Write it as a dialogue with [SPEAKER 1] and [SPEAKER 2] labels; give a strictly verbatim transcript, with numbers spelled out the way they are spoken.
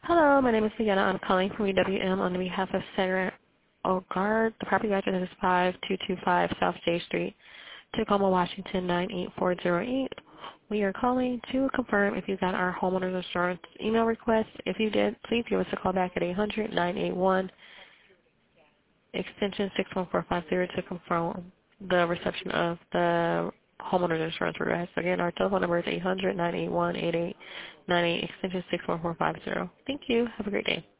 [SPEAKER 1] Hello, my name is Leanna. I'm calling from U W M on behalf of Sarah Ogard. The property address is five two two five South J Street, Tacoma, Washington nine eight four zero eight. We are calling to confirm if you got our homeowners insurance email request. If you did, please give us a call back at eight hundred, nine eight one, extension six one four five zero to confirm the reception of the homeowners insurance request. Again, our telephone number is eight hundred, nine eight one, eight eight nine eight, extension six one four five zero. Thank you. Have a great day.